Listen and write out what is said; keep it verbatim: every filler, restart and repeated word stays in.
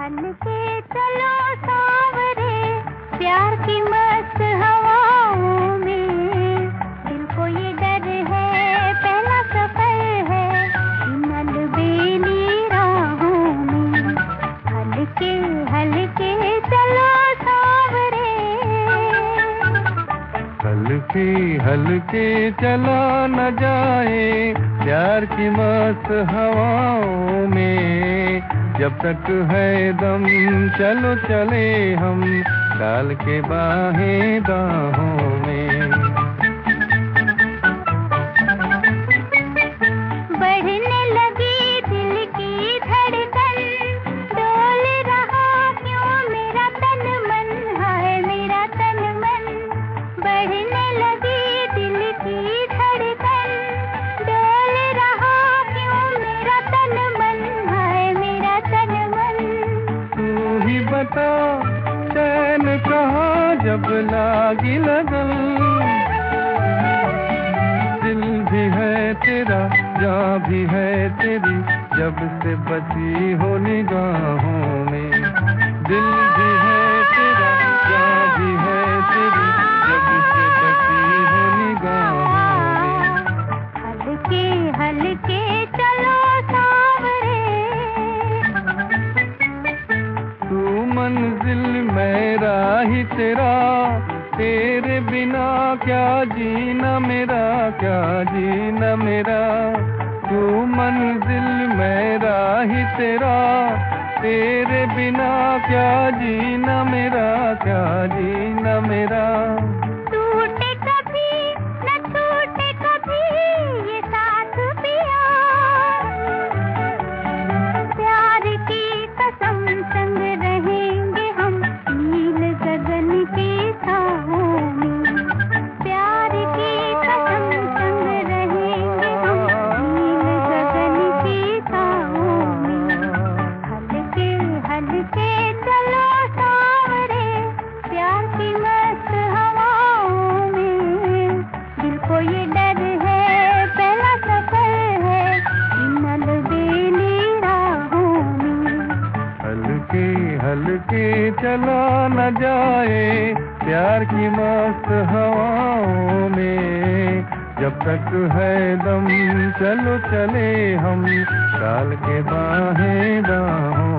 हल्के चलो सांवरे प्यार की मस्त हवाओं में, दिल को ये डर है पहला सफर है इन अलबेली राहों में। हल्के हल्के चलो सांवरे, हल्के हल्के चला न जाए प्यार की मस्त हवाओं में, जब तक है दम चलो चले हम डाल के बाहें बाहों में। बढ़ने लगी दिल की धड़कन, डोल रहा क्यों मेरा तन मन, हाय मेरा तन मन। बढ़ने लगी दिल की धड़कन, डोल रहा क्यों मेरा तन मन, हाय मेरा तन मन। तू ही बता चैन कहाँ जब लागी लगन, दिल भी है तेरा जान भी है तेरी जब से बची हो निगाहों में। दिल भी है तेरा जान भी है तेरी जब से बची हो निगाहों में। हल्के हल्के चलो सांवरे, तू मंजिल मेरा ही तेरा, तेरे बिना क्या जीना मेरा, क्या जीना मेरा। तू मंजिल मेरा ही तेरा, तेरे बिना क्या जीना मेरा, क्या जीना मेरा। टूटे कभी न टूटे कभी ये साथ पिया, प्यार की कसम संग रहेंगे हम नील गगन की छाओं में। प्यार की कसम संग रहेंगे हम नील गगन की छाओं में। हल्के हल्के चलो सांवरे प्यार की मस्त हवाओं में, दिल को ये डर है पहला सफर है इन अलबेली राहों में। हल्के हल्के चला न जाए प्यार की मस्त हवाओं में, जब तक है दम चलो चले हम डाल के बाहें बाहों